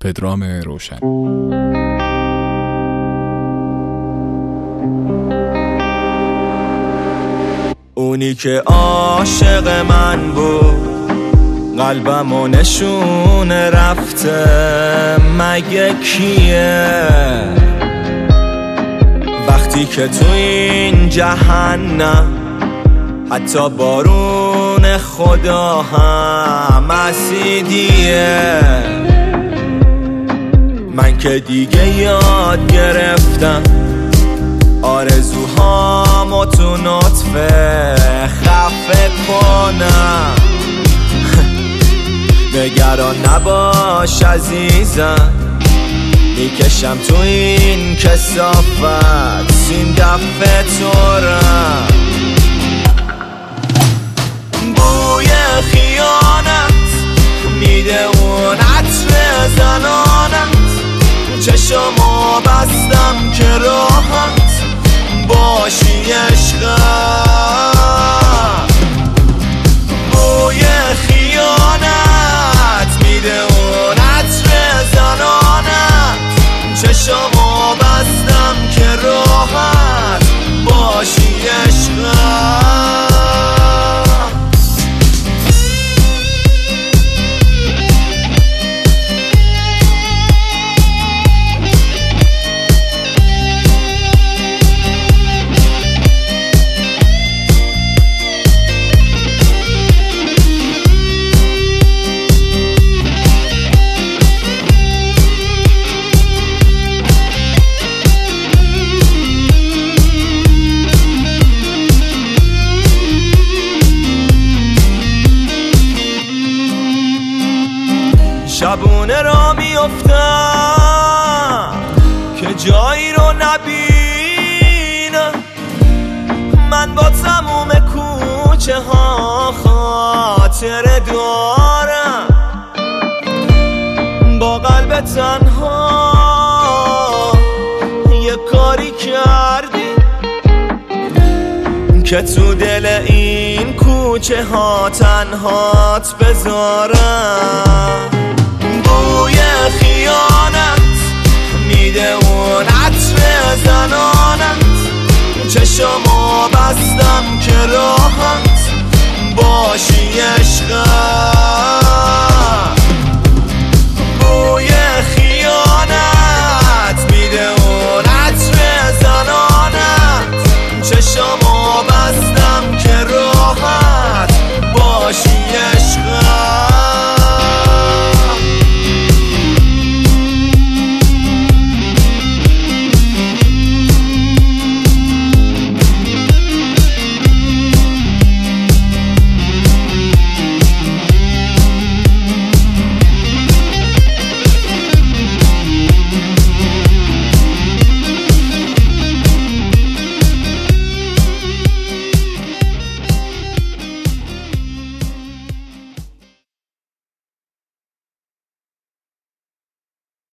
پدرام روشن. اونی که عاشق من بود قلبمو نشونه رفته مگه کیه؟ وقتی که تو این جهنم حتی بارون خدا هم اسیدیه. من که دیگه یاد گرفتم آرزوهامو تو نطفه خفه کنم. نگران نباش عزیزم، میکشم تو این کثافت سین دفعه تورم. بوی خیانت میده اون عطر زنانت، چشمو بستم که راحت باشی عشقم. بوی خیانت میده اون عطر زنانت، چشمو بستم که راحت باشی عشقم. شبونه را میافتم که جایی رو نبینم، من با تموم کوچه ها خاطره دارم. با قلب تنها یه کاری کردی که تو دل این کوچه ها تنهات بذارم.